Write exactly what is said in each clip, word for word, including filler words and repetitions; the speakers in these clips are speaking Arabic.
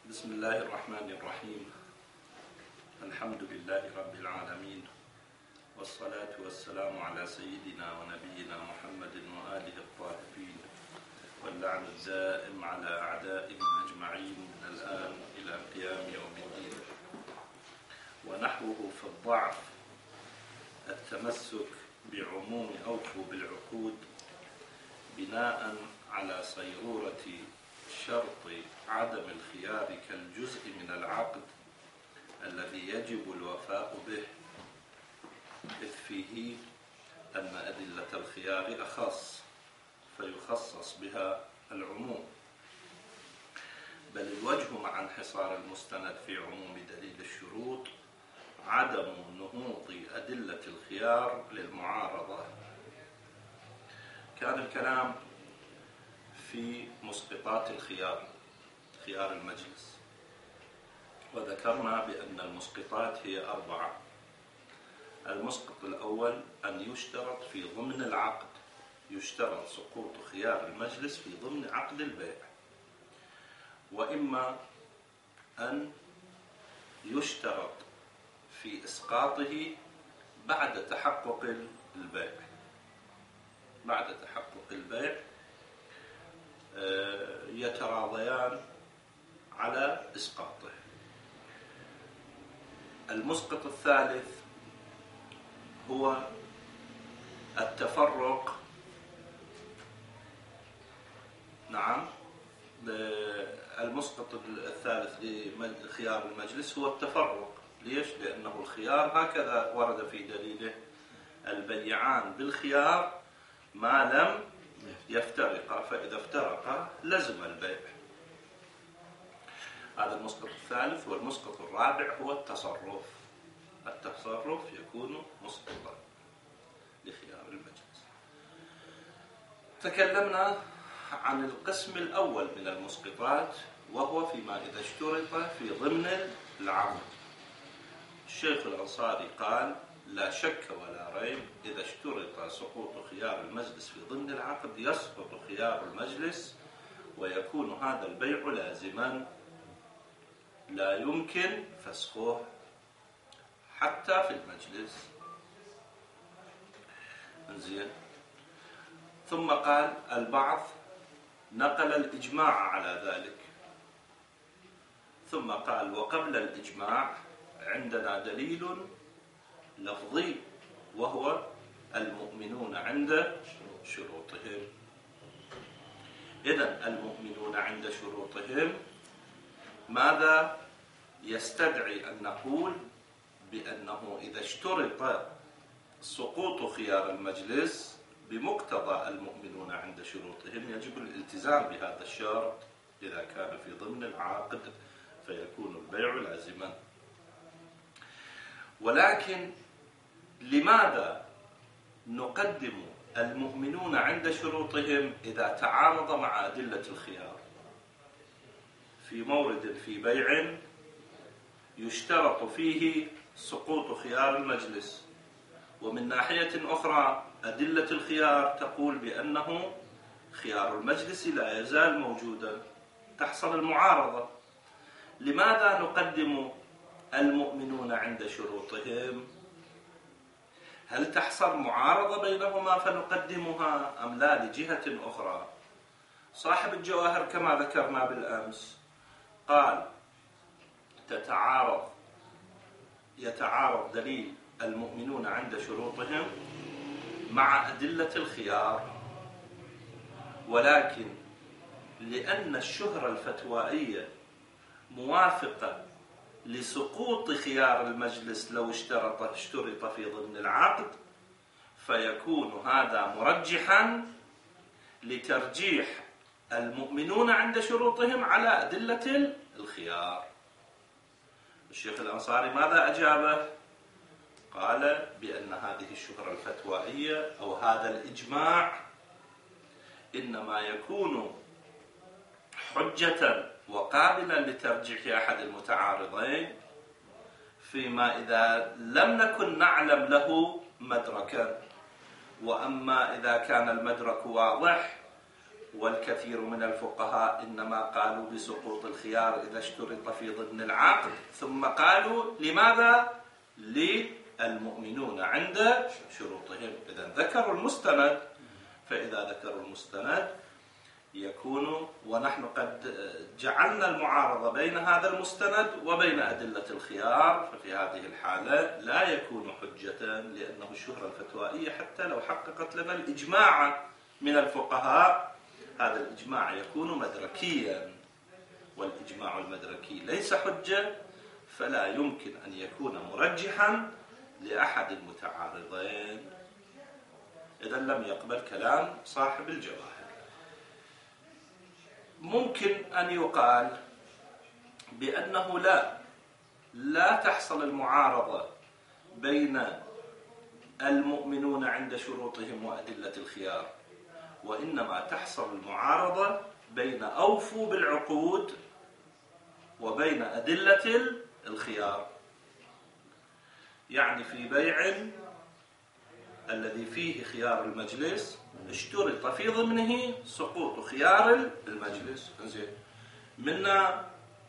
بسم الله الرحمن الرحيم. الحمد لله رب العالمين، والصلاة والسلام على سيدنا ونبينا محمد وآله الطاهرين، واللعن الدائم على أعدائهم أجمعين من الآن إلى قيام يوم الدين. ونحوه في الضعف التمسك بعموم أوفوا بالعقود بناء على صيرورة شرط عدم الخيار كالجزء من العقد الذي يجب الوفاء به، إذ فيه أن أدلة الخيار أخص فيخصص بها العموم، بل الوجه مع انحصار المستند في عموم دليل الشروط عدم نهوض أدلة الخيار للمعارضة. كان الكلام في مسقطات الخيار، خيار المجلس، وذكرنا بأن المسقطات هي أربعة. المسقط الأول أن يشترط في ضمن العقد، يشترط سقوط خيار المجلس في ضمن عقد البيع، وإما أن يشترط في إسقاطه بعد تحقق البيع، بعد تحقق البيع يتراضيان على إسقاطه. المسقط الثالث هو التفرق، نعم، المسقط الثالث لخيار المجلس هو التفرق. ليش؟ لأنه الخيار هكذا ورد في دليله: البيعان بالخيار ما لم يفترقا، فإذا افترقا لزم البيع. هذا المسقط الثالث. والمسقط الرابع هو التصرف. التصرف يكون مسقطا لخيار المجلس. تكلمنا عن القسم الأول من المسقطات، وهو فيما إذا اشترط في ضمن العقد. الشيخ الأنصاري قال: لا شك ولا ريب، إذا اشترط سقوط خيار المجلس في ضمن العقد يسقط خيار المجلس ويكون هذا البيع لازما، لا يمكن فسخه حتى في المجلس. زين. ثم قال: البعض نقل الإجماع على ذلك، ثم قال: وقبل الإجماع عندنا دليل لفظي، وهو المؤمنون عند شروطهم. إذن المؤمنون عند شروطهم ماذا يستدعي أن نقول؟ بأنه إذا اشترط سقوط خيار المجلس بمقتضى المؤمنون عند شروطهم يجب الالتزام بهذا الشرط إذا كان في ضمن العقد، فيكون البيع لازما. ولكن لماذا نقدم المؤمنون عند شروطهم إذا تعارض مع أدلة الخيار؟ في مورد في بيع يشترط فيه سقوط خيار المجلس، ومن ناحية أخرى أدلة الخيار تقول بأنه خيار المجلس لا يزال موجودا، تحصل المعارضة. لماذا نقدم المؤمنون عند شروطهم؟ هل تحصل معارضة بينهما فنقدمها أم لا لجهة أخرى؟ صاحب الجواهر كما ذكرنا بالأمس قال: تتعارض يتعارض دليل المؤمنون عند شروطهم مع أدلة الخيار، ولكن لأن الشهرة الفتوائية موافقة لسقوط خيار المجلس لو اشترط اشترط في ضمن العقد، فيكون هذا مرجحا لترجيح المؤمنون عند شروطهم على أدلة الخيار. الشيخ الأنصاري ماذا أجابه؟ قال بأن هذه الشهرة الفتوائية أو هذا الإجماع إنما يكون حجة وقابلا لترجيح أحد المتعارضين فيما إذا لم نكن نعلم له مدركا، وأما إذا كان المدرك واضح والكثير من الفقهاء إنما قالوا بسقوط الخيار إذا اشترط في ضمن العقد، ثم قالوا لماذا؟ للمؤمنون عند شروطهم. إذا ذكروا المستند، فإذا ذكروا المستند يكون، ونحن قد جعلنا المعارضة بين هذا المستند وبين أدلة الخيار، ففي هذه الحالة لا يكون حجة، لأنه الشهرة الفتوائية حتى لو حققت لنا الإجماع من الفقهاء، هذا الإجماع يكون مدركيا، والإجماع المدركي ليس حجة، فلا يمكن أن يكون مرجحا لأحد المتعارضين. إذا لم يقبل كلام صاحب الجواهر. ممكن أن يقال بأنه لا لا تحصل المعارضة بين المؤمنون عند شروطهم وأدلة الخيار، وإنما تحصل المعارضة بين أوفوا بالعقود وبين أدلة الخيار. يعني في بيع الذي فيه خيار المجلس اشترط في ضمنه سقوط خيار المجلس. زين، منا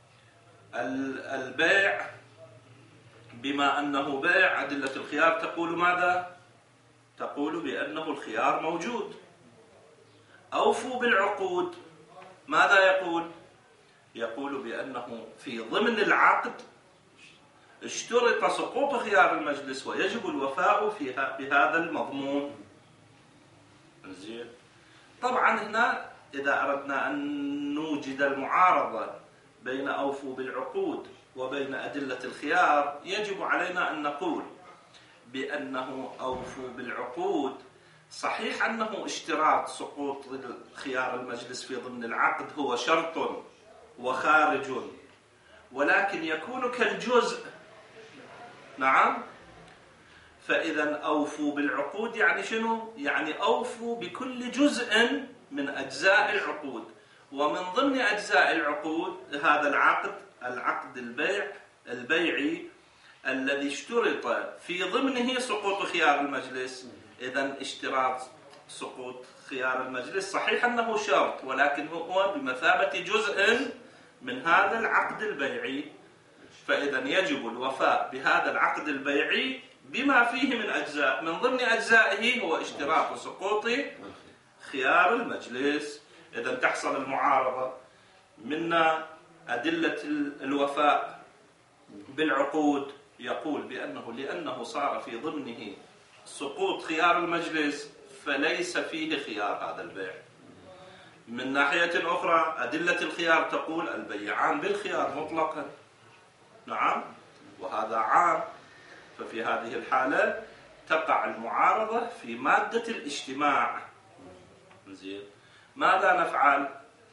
البيع بما أنه بيع، أدلة الخيار تقول ماذا؟ تقول بأنه الخيار موجود. أوفوا بالعقود، ماذا يقول؟ يقول بأنه في ضمن العقد اشترط سقوط خيار المجلس ويجب الوفاء فيها بهذا المضمون. زين، طبعا هنا إذا أردنا أن نوجد المعارضة بين أوفوا بالعقود وبين أدلة الخيار، يجب علينا أن نقول بأنه أوفوا بالعقود صحيح أنه اشتراط سقوط خيار المجلس في ضمن العقد هو شرط وخارج، ولكن يكون كالجزء. نعم، فإذا أوفوا بالعقود يعني شنو؟ يعني أوفوا بكل جزء من أجزاء العقود، ومن ضمن أجزاء العقود هذا العقد، العقد البيع البيعي الذي اشترط في ضمنه سقوط خيار المجلس. إذن اشتراط سقوط خيار المجلس صحيح أنه شرط، ولكن هو بمثابة جزء من هذا العقد البيعي، فإذا يجب الوفاء بهذا العقد البيعي بما فيه من أجزاء، من ضمن أجزائه هو اشتراط سقوط خيار المجلس. إذا تحصل المعارضة منا أدلة الوفاء بالعقود، يقول بأنه لأنه صار في ضمنه سقوط خيار المجلس فليس فيه خيار هذا البيع. من ناحية أخرى أدلة الخيار تقول البيعان بالخيار مطلقا. نعم، وهذا عام، ففي هذه الحالة تقع المعارضة في مادة الاجتماع. زين، ماذا نفعل؟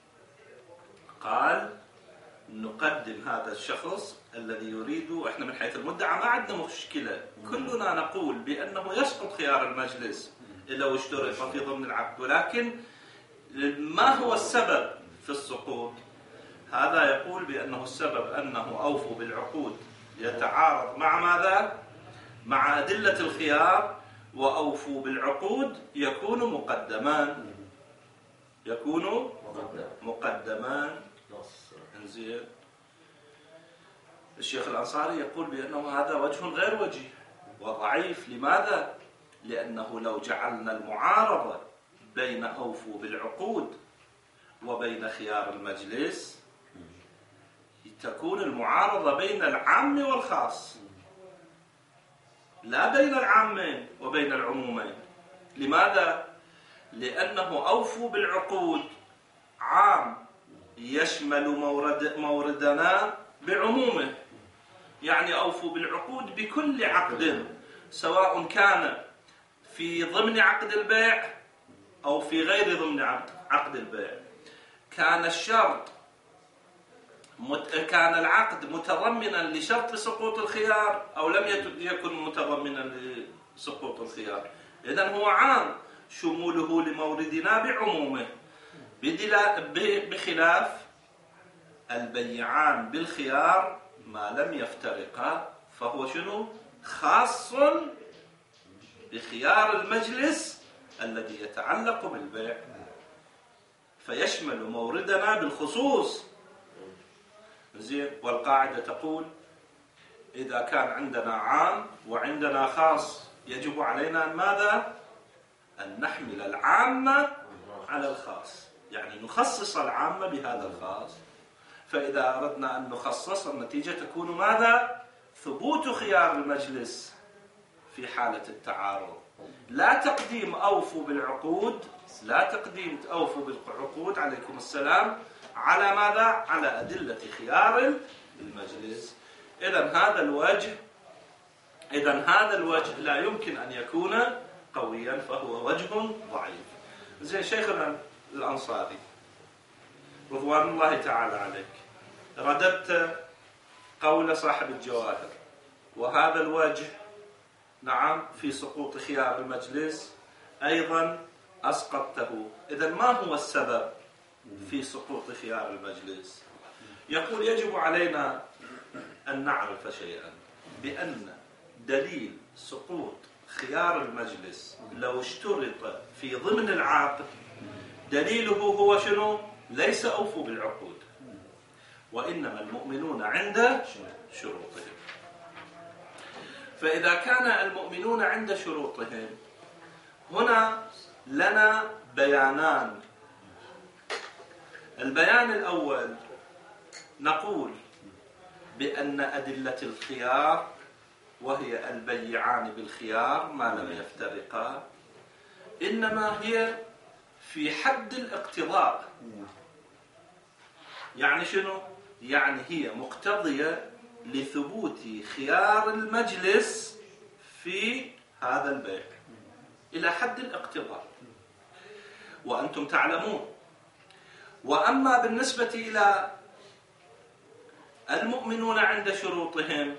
قال نقدم هذا الشخص الذي يريد، احنا من حيث المدعى ما عندنا مشكلة، كلنا نقول بأنه يسقط خيار المجلس إذا اشترط في ضمن العقد، ولكن ما هو السبب في السقوط؟ هذا يقول بأنه السبب أنه أوفوا بالعقود يتعارض مع ماذا؟ مع أدلة الخيار، وأوفوا بالعقود يكون مقدمان، يكون مقدمان. انزين، الشيخ الأنصاري يقول بأنه هذا وجه غير وجيه وضعيف. لماذا؟ لأنه لو جعلنا المعارضة بين أوفوا بالعقود وبين خيار المجلس تكون المعارضة بين العام والخاص، لا بين العامين وبين العمومين. لماذا؟ لأنه أوفوا بالعقود عام يشمل مورد موردنا بعمومه، يعني أوفوا بالعقود بكل عقد سواء كان في ضمن عقد البيع أو في غير ضمن عقد البيع. كان الشرط مت... كان العقد متضمنا لشرط سقوط الخيار أو لم يكن متضمنا لسقوط الخيار، إذن هو عام شموله لموردنا بعمومه، بدلا... ب... بخلاف البيعان بالخيار ما لم يفترقا، فهو شنو؟ خاص بخيار المجلس الذي يتعلق بالبيع. فيشمل موردنا بالخصوص. زين. والقاعدة تقول إذا كان عندنا عام وعندنا خاص يجب علينا أن ماذا؟ أن نحمل العامة على الخاص، يعني نخصص العامة بهذا الخاص. فإذا أردنا أن نخصص النتيجة تكون ماذا؟ ثبوت خيار المجلس في حالة التعارض. لا تقديم أوفوا بالعقود، لا تقديم أوفوا بالعقود عليكم السلام على ماذا؟ على أدلة خيار المجلس. إذن هذا الوجه إذن هذا الوجه لا يمكن أن يكون قويا، فهو وجه ضعيف. زين شيخنا الأنصاري رضوان الله تعالى عليك، رددت قول صاحب الجواهر، وهذا الوجه نعم في سقوط خيار المجلس أيضا أسقطته. إذن ما هو السبب في سقوط خيار المجلس؟ يقول يجب علينا أن نعرف شيئا، بأن دليل سقوط خيار المجلس لو اشترط في ضمن العقد دليله هو شنو؟ ليس أوفوا بالعقود، وإنما المؤمنون عند شروطهم. فإذا كان المؤمنون عند شروطهم، هنا لنا بيانان. البيان الأول نقول بأن أدلة الخيار، وهي البيعان بالخيار ما لم يفترقا، إنما هي في حد الاقتضاء. يعني شنو؟ يعني هي مقتضية لثبوت خيار المجلس في هذا البيع إلى حد الاقتضاء، وأنتم تعلمون. وأما بالنسبة إلى المؤمنون عند شروطهم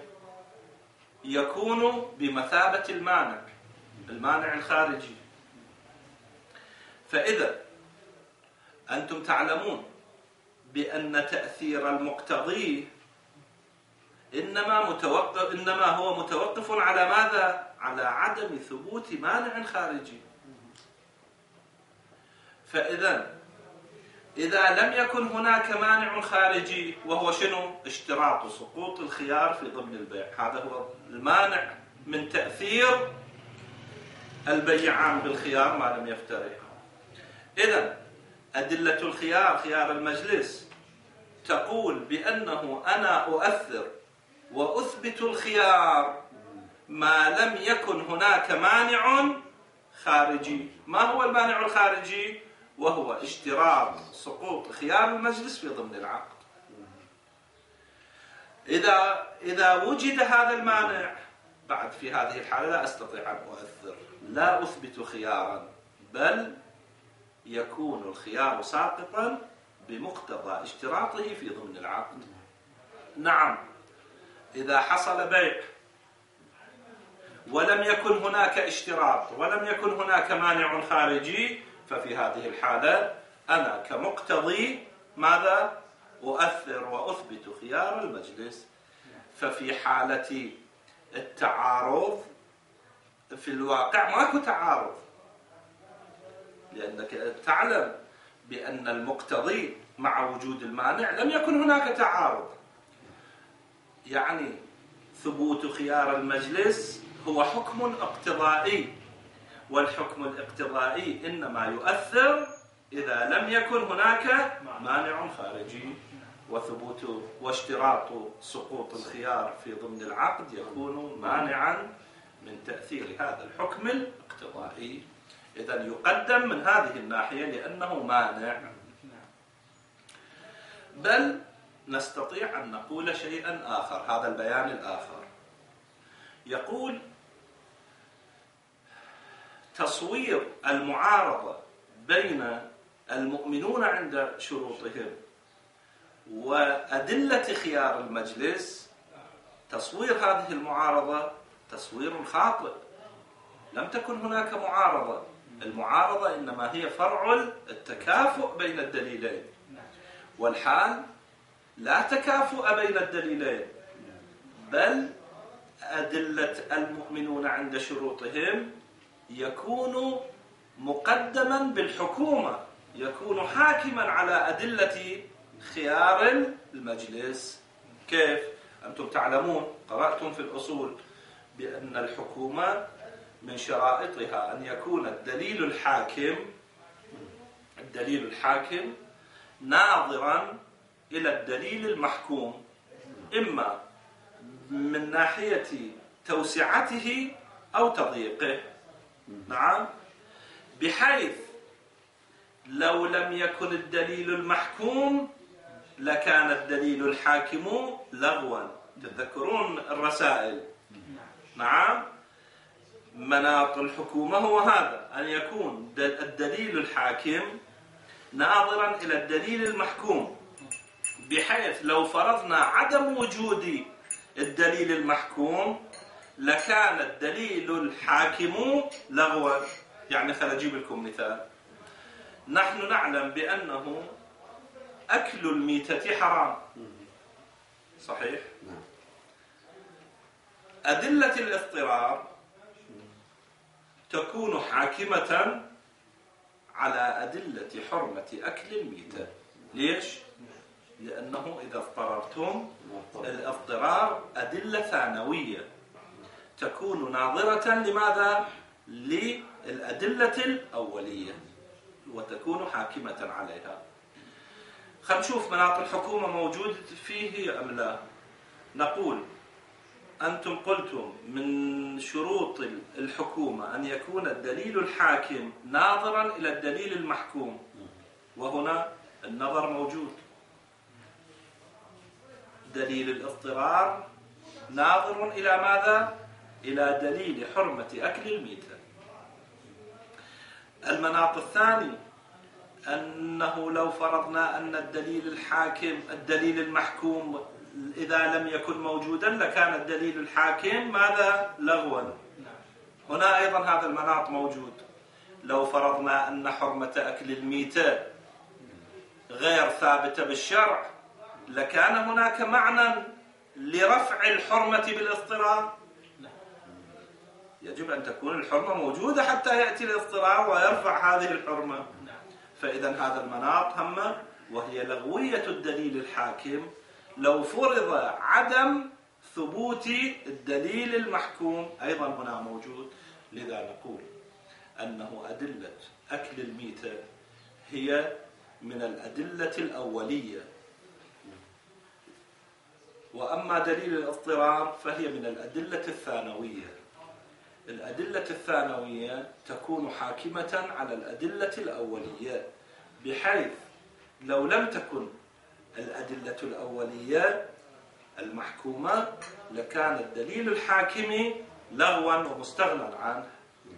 يكون بمثابة المانع المانع الخارجي. فإذا أنتم تعلمون بأن تأثير المقتضي إنما متوقف إنما هو متوقف على ماذا؟ على عدم ثبوت مانع خارجي. فإذا إذا لم يكن هناك مانع خارجي، وهو شنو؟ اشتراط سقوط الخيار في ضمن البيع، هذا هو المانع من تأثير البيعان بالخيار ما لم يفترق. إذا أدلة الخيار خيار المجلس تقول بأنه أنا أؤثر وأثبت الخيار ما لم يكن هناك مانع خارجي. ما هو المانع الخارجي؟ وهو اشتراط سقوط خيار المجلس في ضمن العقد. إذا إذا وجد هذا المانع، بعد في هذه الحالة لا أستطيع أن أؤثر، لا أثبت خيارا، بل يكون الخيار ساقطا بمقتضى اشتراطه في ضمن العقد. نعم، إذا حصل بيع ولم يكن هناك اشتراط ولم يكن هناك مانع خارجي، ففي هذه الحالة أنا كمقتضي ماذا؟ أؤثر وأثبت خيار المجلس. ففي حالة التعارض في الواقع ماكو تعارض، لأنك تعلم بأن المقتضي مع وجود المانع لم يكن هناك تعارض. يعني ثبوت خيار المجلس هو حكم اقتضائي، والحكم الاقتضائي إنما يؤثر إذا لم يكن هناك مانع خارجي. وثبوت واشتراط سقوط الخيار في ضمن العقد يكون مانعا من تأثير هذا الحكم الاقتضائي. إذن يقدم من هذه الناحية لأنه مانع. بل نستطيع أن نقول شيئا آخر، هذا البيان الآخر يقول تصوير المعارضة بين المؤمنون عند شروطهم وأدلة خيار المجلس، تصوير هذه المعارضة تصوير خاطئ. لم تكن هناك معارضة، المعارضة إنما هي فرع التكافؤ بين الدليلين، والحال لا تكافؤ بين الدليلين، بل أدلة المؤمنون عند شروطهم يكون مقدما بالحكومة يكون حاكما على أدلة خيار المجلس. كيف؟ أنتم تعلمون، قرأتم في الأصول بأن الحكومة من شرائطها أن يكون الدليل الحاكم الدليل الحاكم ناظرا إلى الدليل المحكوم، إما من ناحية توسعته أو تضييقه. نعم، بحيث لو لم يكن الدليل المحكوم لكان الدليل الحاكم لغوا. تذكرون الرسائل؟ نعم، مناط الحكومة هو هذا، أن يكون الدليل الحاكم ناظرا إلى الدليل المحكوم، بحيث لو فرضنا عدم وجود الدليل المحكوم لكان الدليل الحاكم لغوا. يعني خل أجيب لكم مثال. نحن نعلم بأنه أكل الميتة حرام، صحيح؟ أدلة الاضطرار تكون حاكمة على أدلة حرمة أكل الميتة. ليش؟ لأنه إذا اضطررتم، الاضطرار أدلة ثانوية تكون ناظرة لماذا؟ للأدلة الأولية وتكون حاكمة عليها. خلينا نشوف مناط الحكومة موجود فيه أم لا. نقول أنتم قلتم من شروط الحكومة أن يكون الدليل الحاكم ناظرا إلى الدليل المحكوم، وهنا النظر موجود. دليل الاضطرار ناظر إلى ماذا؟ إلى دليل حرمة أكل الميتة. المناط الثاني أنه لو فرضنا أن الدليل الحاكم الدليل المحكوم إذا لم يكن موجودا لكان الدليل الحاكم ماذا؟ لغوا. هنا أيضا هذا المناط موجود. لو فرضنا أن حرمة أكل الميتة غير ثابتة بالشرع لكان هناك معنى لرفع الحرمة بالاضطرار. يجب أن تكون الحرمة موجودة حتى يأتي الاضطرار ويرفع هذه الحرمة. فإذا هذا المناط همه وهي لغوية الدليل الحاكم لو فرض عدم ثبوت الدليل المحكوم أيضا هنا موجود. لذا نقول أنه أدلة أكل الميتة هي من الأدلة الأولية، وأما دليل الاضطرار فهي من الأدلة الثانوية. الأدلة الثانوية تكون حاكمة على الأدلة الأولية، بحيث لو لم تكن الأدلة الأولية المحكومة لكان الدليل الحاكم لغوا ومستغنى عنه.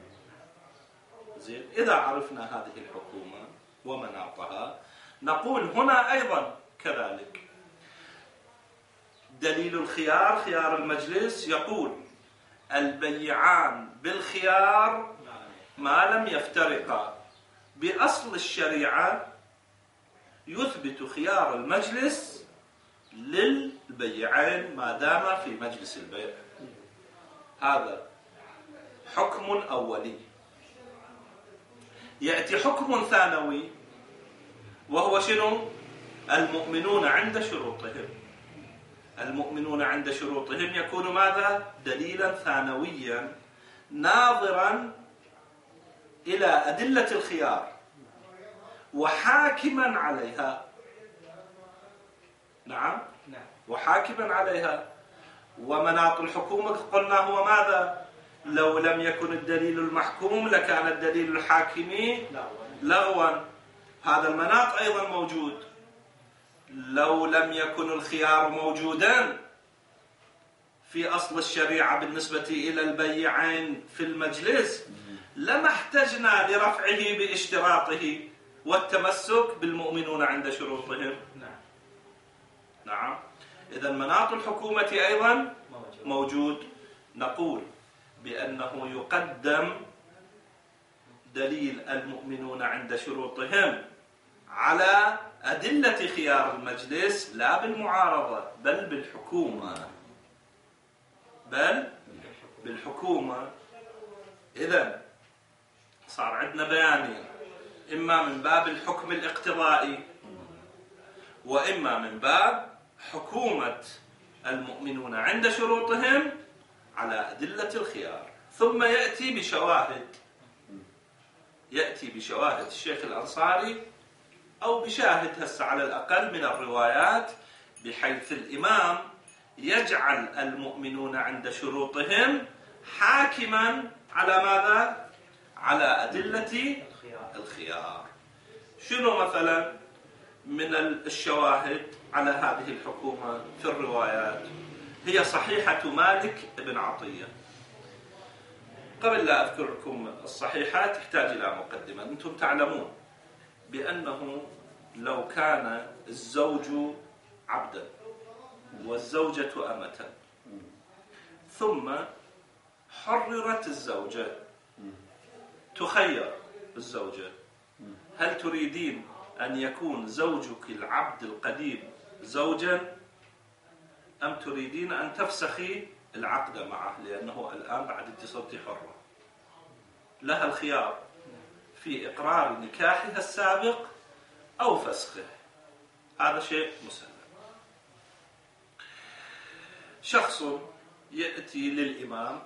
زين، إذا عرفنا هذه الحكومة ومناطها نقول هنا أيضا كذلك دليل الخيار، خيار المجلس، يقول البيعان بالخيار ما لم يفترقا. بأصل الشريعة يثبت خيار المجلس للبيعين ما دام في مجلس البيع. هذا حكم أولي. يأتي حكم ثانوي وهو شنو؟ المؤمنون عند شروطهم. المؤمنون عند شروطهم يكون ماذا؟ دليلا ثانويا ناظرا إلى أدلة الخيار وحاكما عليها. نعم، وحاكما عليها. ومناط الحكومة قلنا هو ماذا؟ لو لم يكن الدليل المحكوم لكان الدليل الحاكم لغوا. هذا المناط أيضا موجود. لو لم يكن الخيار موجودا في أصل الشريعة بالنسبة إلى البيعين في المجلس لما احتجنا لرفعه باشتراطه والتمسك بالمؤمنون عند شروطهم. نعم. إذا مناط الحكومة أيضا موجود. نقول بأنه يقدم دليل المؤمنون عند شروطهم على أدلة خيار المجلس، لا بالمعارضة بل بالحكومة بل بالحكومة. إذن صار عندنا بيانين. إما من باب الحكم الاقتضائي وإما من باب حكومة المؤمنون عند شروطهم على أدلة الخيار. ثم يأتي بشواهد يأتي بشواهد الشيخ الأنصاري أو بشاهد هسه على الأقل من الروايات، بحيث الإمام يجعل المؤمنون عند شروطهم حاكما على ماذا؟ على أدلة الخيار. شنو مثلا من الشواهد على هذه الحكومة في الروايات؟ هي صحيحة مالك بن عطية. قبل لا أذكر لكم الصحيحات تحتاج إلى مقدمة. أنتم تعلمون بأنه لو كان الزوج عبدا والزوجة أمة ثم حررت الزوجة، تخير الزوجة: هل تريدين أن يكون زوجك العبد القديم زوجا أم تريدين أن تفسخي العقد معه، لأنه الآن بعد أنت صرتي حرة؟ لها الخيار في إقرار نكاحها السابق أو فسخه. هذا شيء مسلم. شخص يأتي للإمام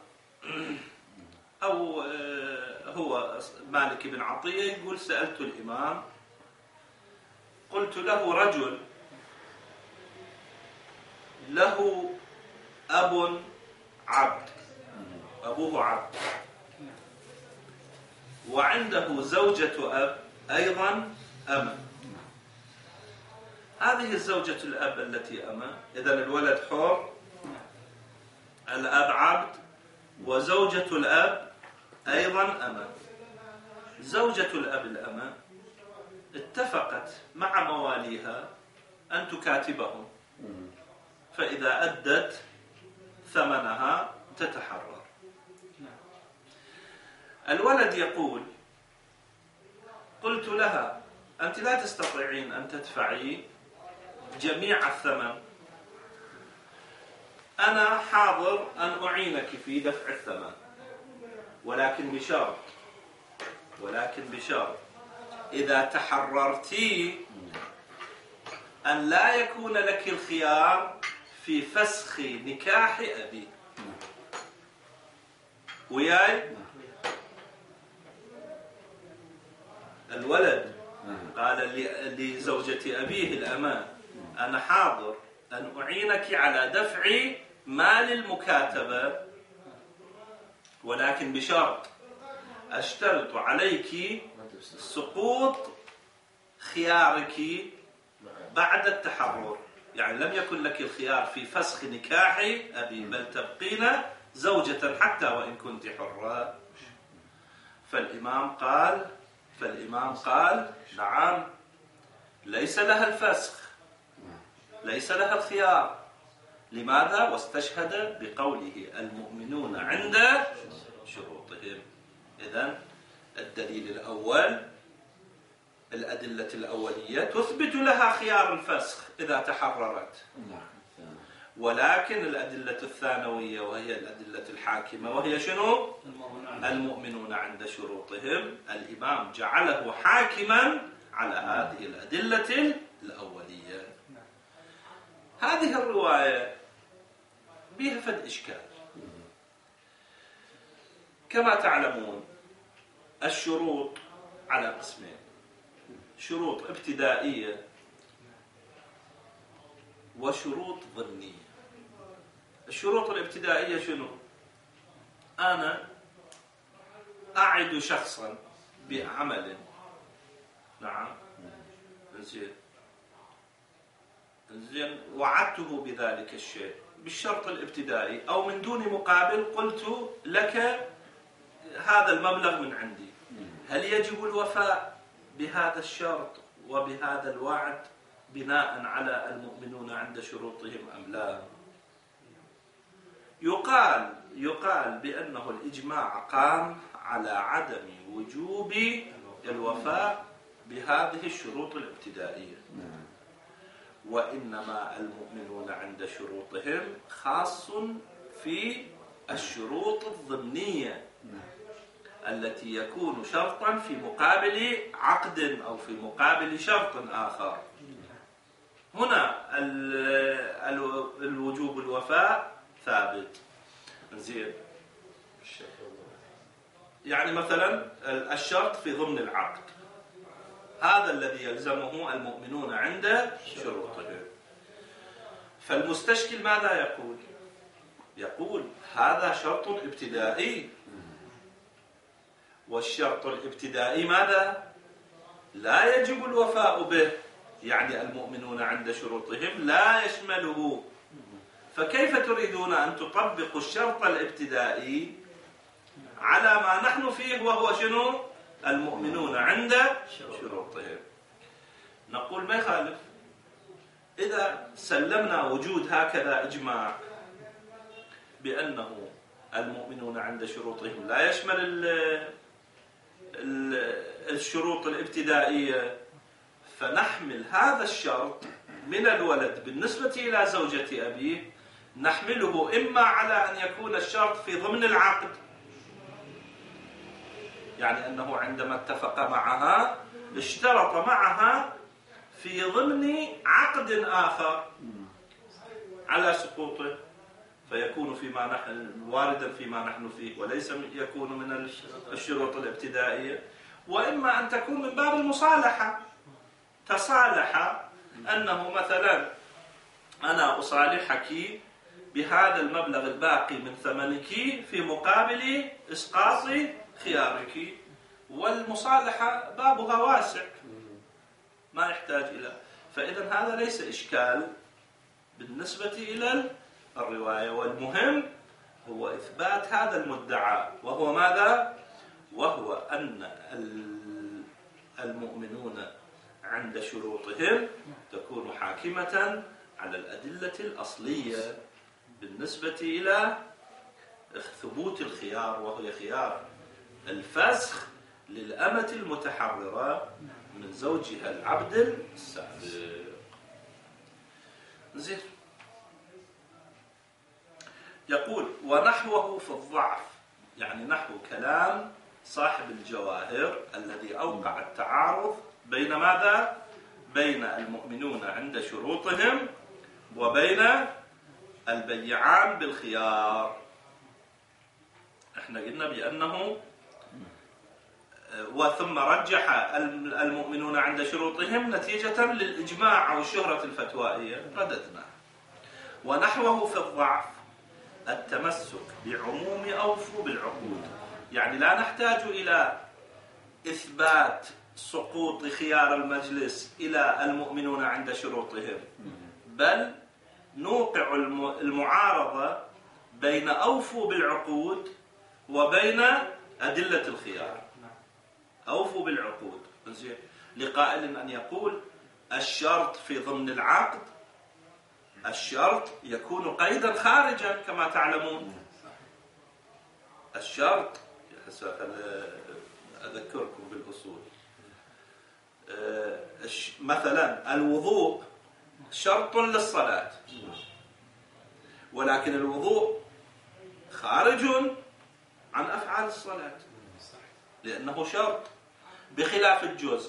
أو هو مالك بن عطية يقول: سألت الإمام قلت له رجل له أب عبد، أبوه عبد، وعنده زوجة أب أيضا أمة. هذه الزوجة الأب التي أمة، إذن الولد حر، الأب عبد، وزوجة الأب أيضا أمة. زوجة الأب الأمة اتفقت مع مواليها أن تكاتبهم، فإذا أدت ثمنها تتحرر. الولد يقول: قلت لها: أنت لا تستطيعين أن تدفعي جميع الثمن، أنا حاضر أن أعينك في دفع الثمن، ولكن بشرط ولكن بشرط إذا تحررتي أن لا يكون لك الخيار في فسخ نكاح أبي. وياي؟ الولد قال لزوجة أبيه الأمان: أنا حاضر أن أعينك على دفع مال المكاتبة، ولكن بشرط أشترط عليك سقوط خيارك بعد التحرر. يعني لم يكن لك الخيار في فسخ نكاح أبي، بل تبقين زوجة حتى وإن كنت حرة. فالإمام قال فالإمام قال نعم، ليس لها الفسخ، ليس لها الخيار. لماذا؟ واستشهد بقوله: المؤمنون عند شروطهم. إذن الدليل الأول، الأدلة الأولية تثبت لها خيار الفسخ إذا تحررت، ولكن الأدلة الثانوية وهي الأدلة الحاكمة وهي شنو؟ المؤمنون عند شروطهم. الإمام جعله حاكما على هذه الأدلة الأولية. هذه الرواية بها فد إشكال. كما تعلمون الشروط على قسمين: شروط ابتدائية وشروط ضمنية. الشروط الابتدائية شنو؟ أنا أعد شخصا بعمل، نعم، زين زين وعدته بذلك الشيء بالشرط الابتدائي أو من دون مقابل، قلت لك هذا المبلغ من عندي. هل يجب الوفاء بهذا الشرط وبهذا الوعد بناء على المؤمنون عند شروطهم أم لا؟ يقال يقال بأنه الإجماع قام على عدم وجوب الوفاء بهذه الشروط الابتدائية، وإنما المؤمنون عند شروطهم خاص في الشروط الضمنية. التي يكون شرطا في مقابل عقد أو في مقابل شرط آخر. هنا الوجوب الوفاء ثابت. زين، يعني مثلا الشرط في ضمن العقد هذا الذي يلزمه المؤمنون عند شروطهم. فالمستشكل ماذا يقول؟ يقول هذا شرط ابتدائي، والشرط الابتدائي ماذا؟ لا يجب الوفاء به، يعني المؤمنون عند شروطهم لا يشمله. فكيف تريدون أن تطبقوا الشرط الابتدائي على ما نحن فيه وهو شنو؟ المؤمنون عند شروطهم. نقول ما يخالف، إذا سلمنا وجود هكذا إجماع بأنه المؤمنون عند شروطهم لا يشمل ال ال الشروط الابتدائية، فنحمل هذا الشرط من الولد بالنسبة إلى زوجة أبيه، نحمله إما على أن يكون الشرط في ضمن العقد، يعني أنه عندما اتفق معها اشترط معها في ضمن عقد آخر على سقوطه، فيكون فيما نحن واردا فيما نحن فيه وليس يكون من الشروط الابتدائية. وإما أن تكون من باب المصالحة، تصالح أنه مثلا أنا أصالحك بهذا المبلغ الباقي من ثمنك في مقابل إسقاط خيارك، والمصالحة بابها واسع ما يحتاج إلى. فإذا هذا ليس إشكال بالنسبة إلى الرواية، والمهم هو إثبات هذا المدعى، وهو ماذا؟ وهو أن المؤمنون عند شروطهم تكون حاكمة على الأدلة الأصلية بالنسبة إلى ثبوت الخيار، وهو خيار الفسخ للأمة المتحررة من زوجها العبد السابق. زين، يقول ونحوه في الضعف، يعني نحو كلام صاحب الجواهر الذي أوقع التعارض بين ماذا؟ بين المؤمنون عند شروطهم وبين البيعان بالخيار. احنا قلنا بأنه وثم رجح المؤمنون عند شروطهم نتيجة للإجماع أو الشهرة الفتوائية، رددنا. ونحوه في الضعف التمسك بعموم أوفوا بالعقود، يعني لا نحتاج إلى إثبات سقوط خيار المجلس إلى المؤمنون عند شروطهم، بل نوقع المعارضة بين أوفوا بالعقود وبين أدلة الخيار. أوفوا بالعقود، لقائل أن يقول الشرط في ضمن العقد، الشرط يكون قيدا خارجا كما تعلمون. الشرط أذكركم بالأصول، مثلا الوضوء شرط للصلاة، ولكن الوضوء خارج عن أفعال الصلاة لأنه شرط، بخلاف الجزء.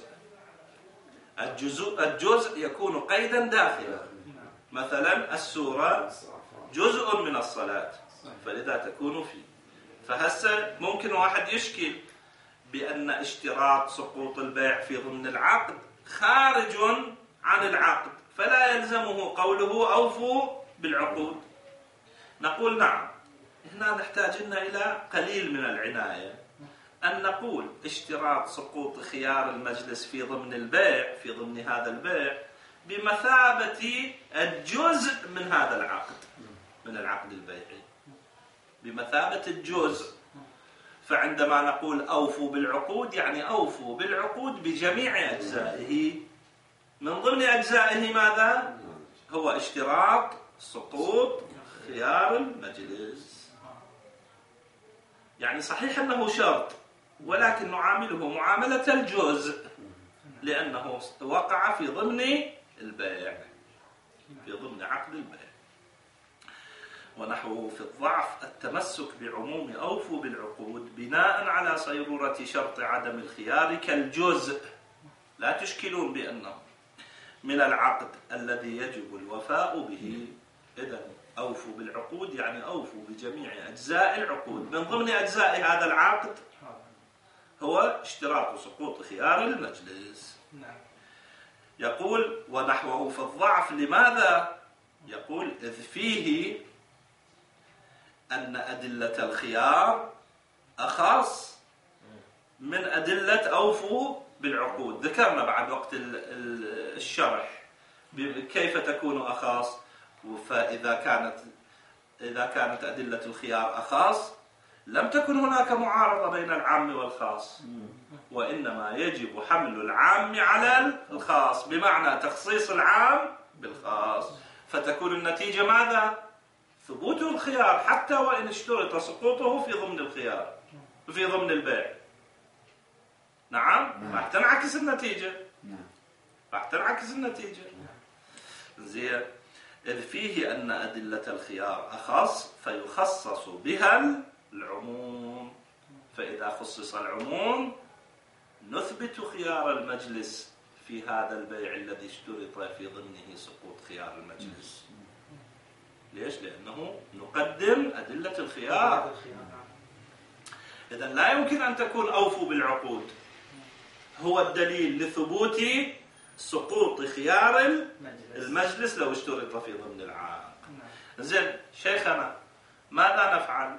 الجزء الجزء يكون قيدا داخلا، مثلا السورة جزء من الصلاة فلذا تكون فيه. فهسه ممكن واحد يشكل بأن اشتراط سقوط البيع في ضمن العقد خارج عن العقد، فلا يلزمه قوله أوفوا بالعقود. نقول نعم، هنا نحتاج إلى قليل من العناية، أن نقول اشتراط سقوط خيار المجلس في ضمن البيع، في ضمن هذا البيع، بمثابة الجزء من هذا العقد، من العقد البيعي، بمثابة الجزء. فعندما نقول أوفوا بالعقود يعني أوفوا بالعقود بجميع أجزائه. من ضمن أجزائه ماذا؟ هو اشتراط سقوط خيار المجلس. يعني صحيح أنه شرط، ولكن نعامله معاملة الجزء لأنه وقع في ضمن البيع، في ضمن عقد البيع. ونحوه في الضعف التمسك بعموم أوفوا بالعقود بناء على صيرورة شرط عدم الخيار كالجزء، لا تشكلون بأنه من العقد الذي يجب الوفاء به. إذن أوفوا بالعقود يعني أوفوا بجميع أجزاء العقود. من ضمن أجزاء هذا العقد هو اشتراط سقوط خيار المجلس. يقول ونحوه في الضعف. لماذا؟ يقول إذ فيه أن أدلة الخيار أخص من أدلة أوفوا بالعقود. ذكرنا بعد وقت الشرح كيف تكون أخص. فإذا كانت إذا كانت أدلة الخيار أخص لم تكن هناك معارضة بين العام والخاص، وإنما يجب حمل العام على الخاص، بمعنى تخصيص العام بالخاص، فتكون النتيجة ماذا؟ ثبوت الخيار حتى وإن اشترط سقوطه في ضمن الخيار في ضمن البيع. نعم، راح تنعكس النتيجة راح تنعكس النتيجة زين. إذ فيه أن أدلة الخيار أخص فيخصص بها العموم، فإذا خصص العموم نثبت خيار المجلس في هذا البيع الذي اشترط في ضمنه سقوط خيار المجلس. ليش؟ لأنه نقدم أدلة الخيار. إذن لا يمكن أن تكون أوفوا بالعقود هو الدليل لثبوت سقوط خيار المجلس لو اشترط في ضمن العقد. زين شيخنا، ماذا نفعل؟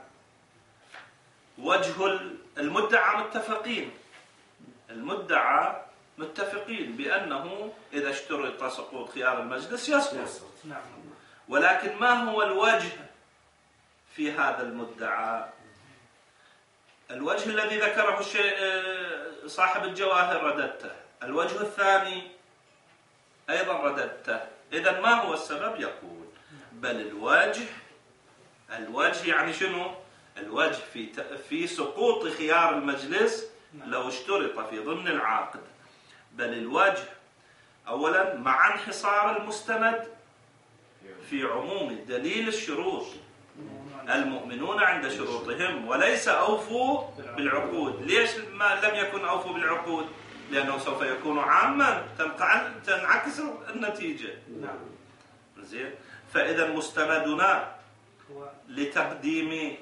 وجه المدعى متفقين المدعى متفقين بأنه إذا اشترط سقوط خيار المجلس يسقط. ولكن ما هو الوجه في هذا المدعى؟ الوجه الذي ذكره الشيء صاحب الجواهر رددته، الوجه الثاني أيضا رددته. إذن ما هو السبب؟ يقول بل الوجه الوجه يعني شنو؟ الوجه في في سقوط خيار المجلس لو اشترط في ضمن العقد. بل الوجه أولا مع انحصار المستند في عموم دليل الشروط، المؤمنون عند شروطهم وليس أوفوا بالعقود. ليش ما لم يكن أوفوا بالعقود؟ لأنه سوف يكون عاما تنعكس النتيجة. زين. فإذا مستندنا لتقديم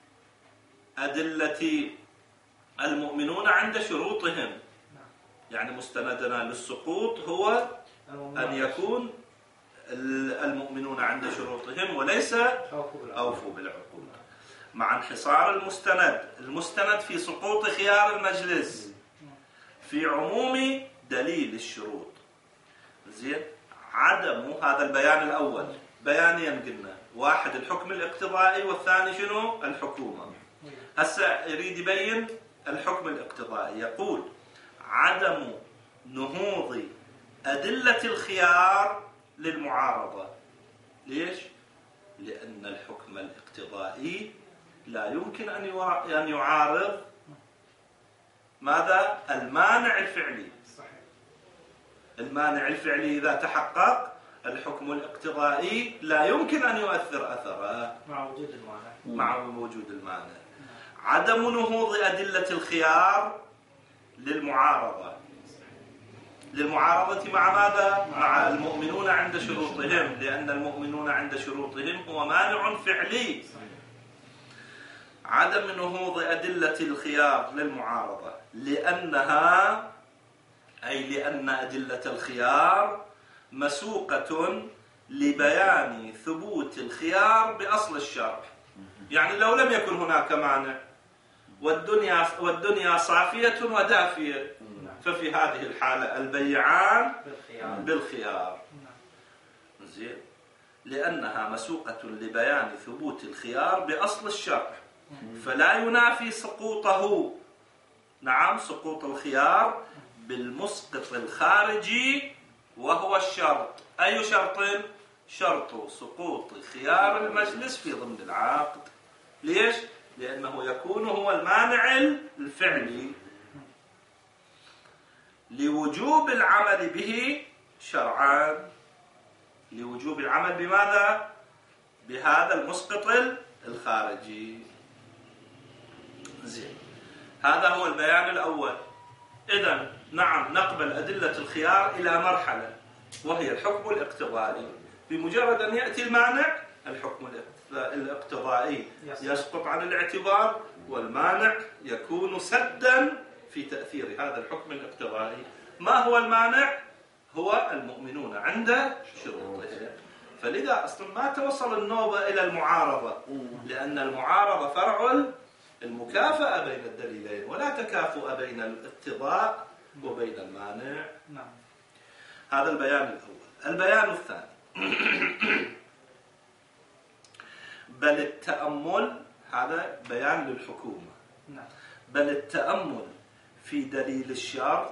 أدلة المؤمنون عند شروطهم، يعني مستندنا للسقوط هو أن يكون المؤمنون عند شروطهم وليس أوفوا بالعقود. مع انحصار المستند المستند في سقوط خيار المجلس في عموم دليل الشروط. زين. عدم هذا البيان الأول بيانين قلنا، واحد الحكم الاقتضائي والثاني شنو؟ الحكومة. هسه يريد يبين الحكم الاقتضائي. يقول عدم نهوض أدلة الخيار للمعارضة. ليش؟ لأن الحكم الاقتضائي لا يمكن أن يعارض ماذا؟ المانع الفعلي. المانع الفعلي إذا تحقق الحكم الاقتضائي لا يمكن أن يؤثر أثره مع وجود المانع. مع وجود المانع. عدم نهوض أدلة الخيار للمعارضة للمعارضة مع ماذا؟ مع المؤمنون عند شروطهم، لأن المؤمنون عند شروطهم هو مانع فعلي. عدم نهوض أدلة الخيار للمعارضة لأنها أي لأن أدلة الخيار مسوقة لبيان ثبوت الخيار بأصل الشرع. يعني لو لم يكن هناك مانع والدنيا والدنيا صافية ودافية، ففي هذه الحالة البيعان بالخيار. زين. لأنها مسوقة لبيان ثبوت الخيار بأصل الشرع، فلا ينافي سقوطه نعم سقوط الخيار بالمسقط الخارجي وهو الشرط. أي شرط؟ شرط سقوط خيار المجلس في ضمن العقد. ليش؟ لأنه يكون هو المانع الفعلي لوجوب العمل به شرعا. لوجوب العمل بماذا؟ بهذا المسقط الخارجي. زين، هذا هو البيان الأول. إذن نعم نقبل أدلة الخيار إلى مرحلة وهي الحكم الاقتضائي. بمجرد أن يأتي المانع الحكم الاقتضائي يسقط عن الاعتبار، والمانع يكون سدا في تأثير هذا الحكم الاقتضائي. ما هو المانع؟ هو المؤمنون عند شروطهم. فلذا أصلا ما توصل النوبة إلى المعارضة، لأن المعارضة فرع المكافأة بين الدليلين، ولا تكافؤ بين الاقتضاء وبين المانع. نعم. هذا البيان الأول. البيان الثاني بل التأمل، هذا بيان للحكومة. نعم. بل التأمل في دليل الشرط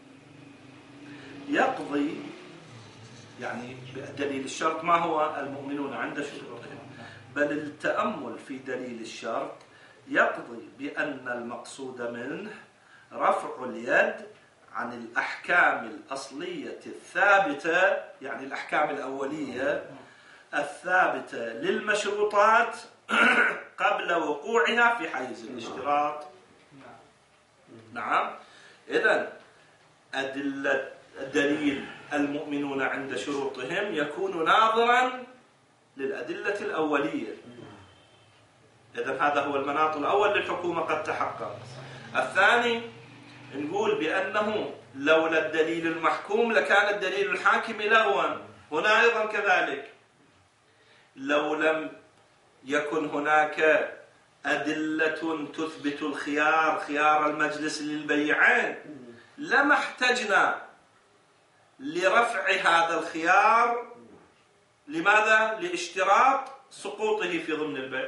يقضي، يعني دليل الشرط ما هو؟ المؤمنون عند شروطهم. بل التأمل في دليل الشرط يقضي بأن المقصود منه رفع اليد عن الأحكام الأصلية الثابتة، يعني الأحكام الأولية الثابتة للمشروطات قبل وقوعها في حيز الاشتراط. نعم. إذن أدلة دليل المؤمنون عند شروطهم يكون ناظرا للأدلة الأولية. إذن هذا هو المناط الأول للحكومة قد تحقق. الثاني نقول بأنه لولا الدليل المحكوم لكان الدليل الحاكم لغوا. هنا أيضا كذلك، لو لم يكن هناك أدلة تثبت الخيار، خيار المجلس للبيعين، لما احتجنا لرفع هذا الخيار. لماذا؟ لاشتراط سقوطه في ضمن البيع.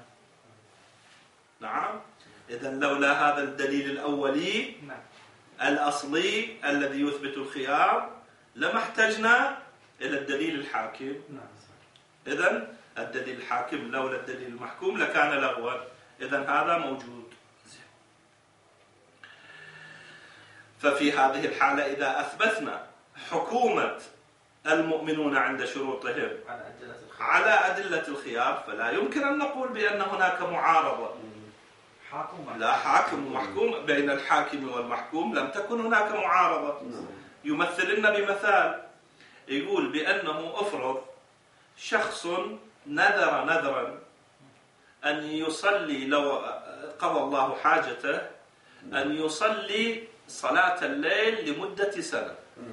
نعم. إذن لولا هذا الدليل الأولي الأصلي الذي يثبت الخيار لما احتجنا إلى الدليل الحاكم. إذن الدليل الحاكم لولا الدليل المحكوم لكان لغوا. إذن هذا موجود. ففي هذه الحالة إذا أثبتنا حكومة المؤمنون عند شروطهم على أدلة الخيار فلا يمكن أن نقول بأن هناك معارضة. لا حاكم ومحكوم، بين الحاكم والمحكوم لم تكن هناك معارضة. يمثل لنا بمثال، يقول بأنه أفرض شخص نذر نذرا أن يصلي، لو قضى الله حاجته، أن يصلي صلاة الليل لمدة سنة.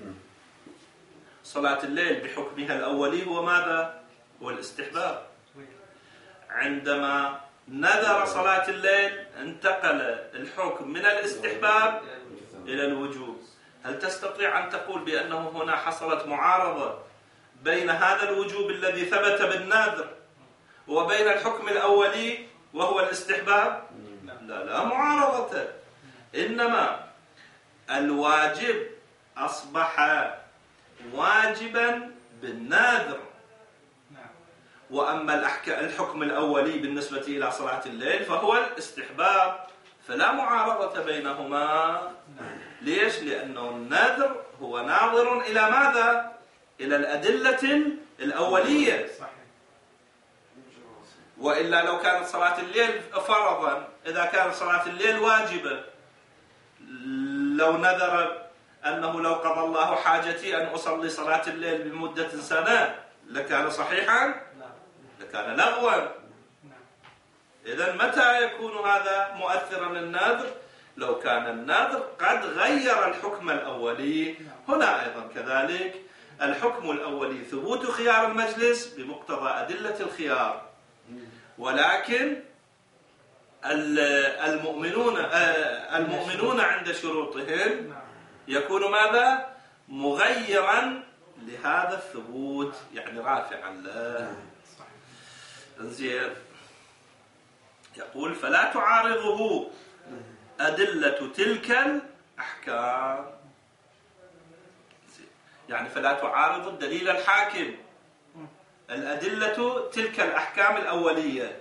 صلاة الليل بحكمها الأولي هو ماذا؟ هو الاستحباب. عندما نذر صلاة الليل انتقل الحكم من الاستحباب إلى الوجوب. هل تستطيع أن تقول بأنه هنا حصلت معارضة بين هذا الوجوب الذي ثبت بالنذر وبين الحكم الأولي وهو الاستحباب؟ لا، لا معارضة. إنما الواجب أصبح واجبا بالنذر، وأما الحكم الأولي بالنسبة إلى صلاة الليل فهو الاستحباب، فلا معارضة بينهما. ليش؟ لأنه النذر هو ناظر إلى ماذا؟ إلى الأدلة الأولية. وإلا لو كانت صلاة الليل فرضا، إذا كانت صلاة الليل واجبة، لو نذر أنه لو قضى الله حاجتي أن أصلي صلاة الليل بمدة سنة لكان صحيحا؟ لكان لغوا. إذن متى يكون هذا مؤثرا للنذر؟ لو كان النذر قد غير الحكم الأولي. هنا أيضا كذلك الحكم الأولي ثبوت خيار المجلس بمقتضى أدلة الخيار، ولكن المؤمنون المؤمنون عند شروطهم يكون ماذا؟ مغيرا لهذا الثبوت، يعني رافعا له. زين. يقول فلا تعارضه أدلة تلك الأحكام، يعني فلا تعارض الدليل الحاكم الأدلة تلك الأحكام الأولية.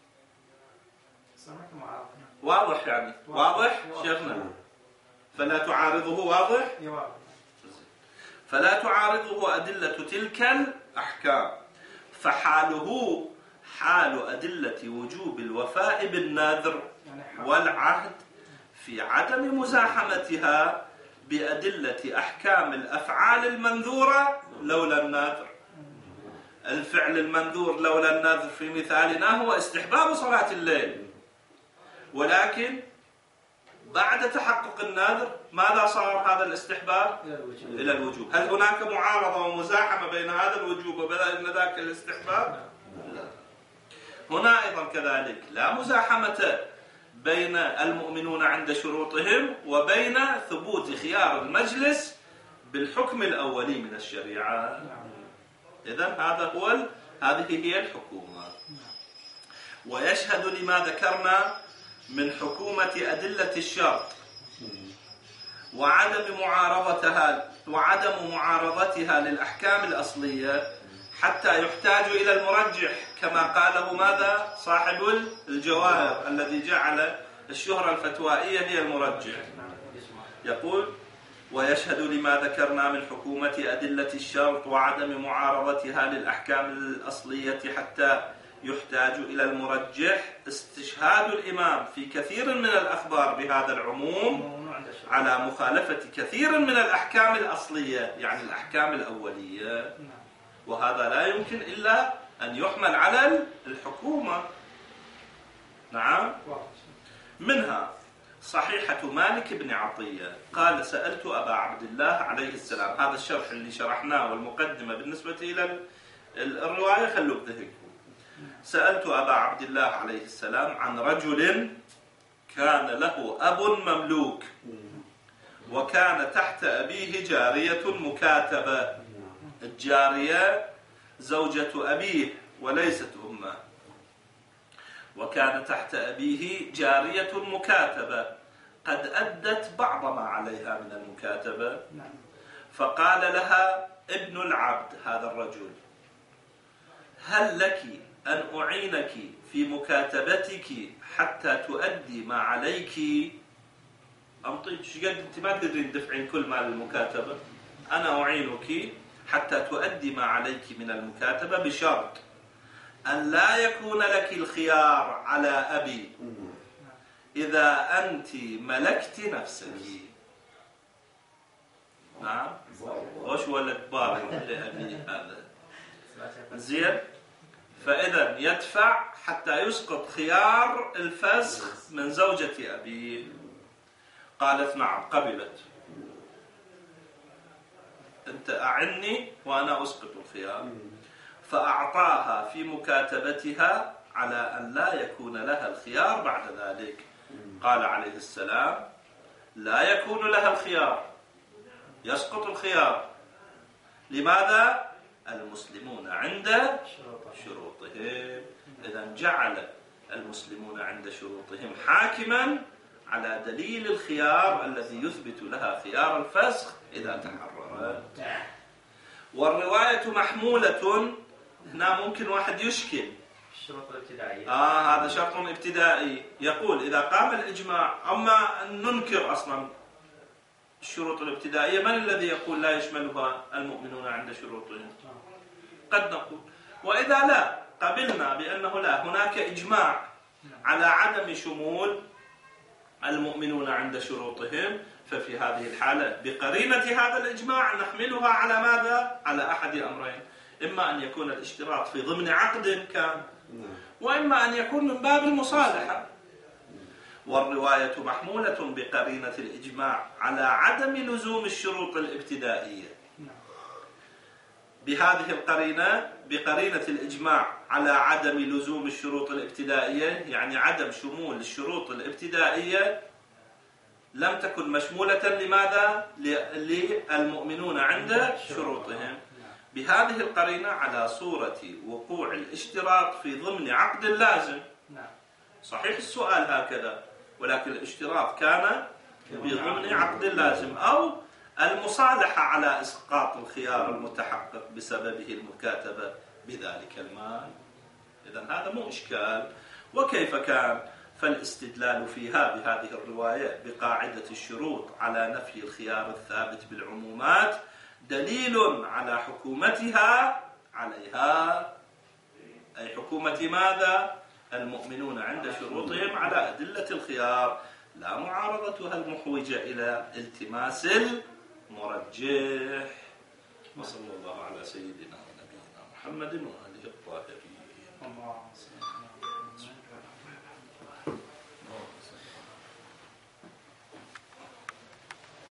واضح يعني؟ واضح شيخنا؟ فلا تعارضه. واضح؟ فلا تعارضه أدلة تلك الأحكام، فحاله حال أدلة وجوب الوفاء بالنذر والعهد في عدم مزاحمتها بأدلة أحكام الأفعال المنذورة لولا النذر. الفعل المنذور لولا النذر في مثالنا هو استحباب صلاة الليل، ولكن بعد تحقق النذر ماذا صار هذا الاستحباب؟ إلى الوجوب. هل هناك معارضة ومزاحمة بين هذا الوجوب وبين ذاك الاستحباب؟ لا. هنا أيضا كذلك لا مزاحمة بين المؤمنون عند شروطهم وبين ثبوت خيار المجلس بالحكم الأولي من الشريعة. إذن هذا هو هذه هي الحكومة. ويشهد لما ذكرنا من حكومة أدلة الشرط وعدم معارضتها وعدم معارضتها للأحكام الأصلية حتى يحتاج إلى المرجح، كما قاله ماذا صاحب الجواهر الذي جعل الشهرة الفتوائية هي المرجح. يقول: ويشهد لما ذكرنا من حكومة أدلة الشرط وعدم معارضتها للأحكام الأصلية حتى يحتاج إلى المرجح استشهاد الإمام في كثير من الأخبار بهذا العموم على مخالفة كثير من الأحكام الأصلية، يعني الأحكام الأولية، وهذا لا يمكن إلا أن يحمل على الحكومة. نعم. منها صحيحة مالك بن عطية قال: سألت أبا عبد الله عليه السلام. هذا الشرح اللي شرحناه والمقدمة بالنسبة إلى الرواية خلوا بذهنكم. سألت أبا عبد الله عليه السلام عن رجل كان له أب مملوك وكان تحت أبيه جارية مكاتبة. الجارية زوجة أبيه وليست أمه، وكان تحت أبيه جارية مكاتبة قد أدت بعض ما عليها من المكاتبة. فقال لها ابن العبد هذا الرجل: هل لك أن أعينك في مكاتبتك حتى تؤدي ما عليك؟ أمطيك شقد أنت ما تقدرين تدفعين كل مال المكاتبة، أنا أعينك حتى تؤدي ما عليك من المكاتبة بشرط أن لا يكون لك الخيار على أبي إذا أنت ملكت نفسك. نعم. وش ولد بار لأبي هذا؟ زين. فإذا يدفع حتى يسقط خيار الفسخ من زوجة أبيه. قالت: نعم. قبلت. أنت أعني وأنا أسقط الخيار. فأعطاها في مكاتبتها على أن لا يكون لها الخيار بعد ذلك. قال عليه السلام: لا يكون لها الخيار، يسقط الخيار. لماذا؟ المسلمون عند شروطهم. إذن جعل المسلمون عند شروطهم حاكما على دليل الخيار الذي يثبت لها خيار الفسخ إذا تحررت. والرواية محمولة. هنا ممكن واحد يشكل الشروط الابتدائية. آه هذا شرط ابتدائي. يقول: إذا قام الإجماع، أما ننكر أصلا الشروط الابتدائية، من الذي يقول لا يشملها المؤمنون عند شروطهم؟ قد نقول. وإذا لا قبلنا بأنه لا، هناك إجماع على عدم شمول المؤمنون عند شروطهم، ففي هذه الحالة بقرينة هذا الإجماع نحملها على ماذا؟ على أحد أمرين: إما أن يكون الاشتراط في ضمن عقد كان، وإما أن يكون من باب المصالحة. والرواية محمولة بقرينة الإجماع على عدم لزوم الشروط الابتدائية. بهذه القرينة، بقرينة الإجماع على عدم لزوم الشروط الابتدائية، يعني عدم شمول الشروط الابتدائية، لم تكن مشمولة لماذا؟ للمؤمنون عند شروطهم. بهذه القرينة على صورة وقوع الاشتراط في ضمن عقد لازم. صحيح السؤال هكذا، ولكن الاشتراط كان بضمن عقد لازم، أو المصالحة على إسقاط الخيار المتحقق بسببه المكاتبة بذلك المال. إذن هذا مو إشكال. وكيف كان؟ فالاستدلال فيها بهذه الرواية بقاعدة الشروط على نفي الخيار الثابت بالعمومات دليل على حكومتها عليها. أي حكومة ماذا؟ المؤمنون عند شروطهم على أدلة الخيار، لا معارضتها المحوجة إلى التماس المرجح. وصلى الله على سيدنا ونبينا محمد وآله الطاهرين.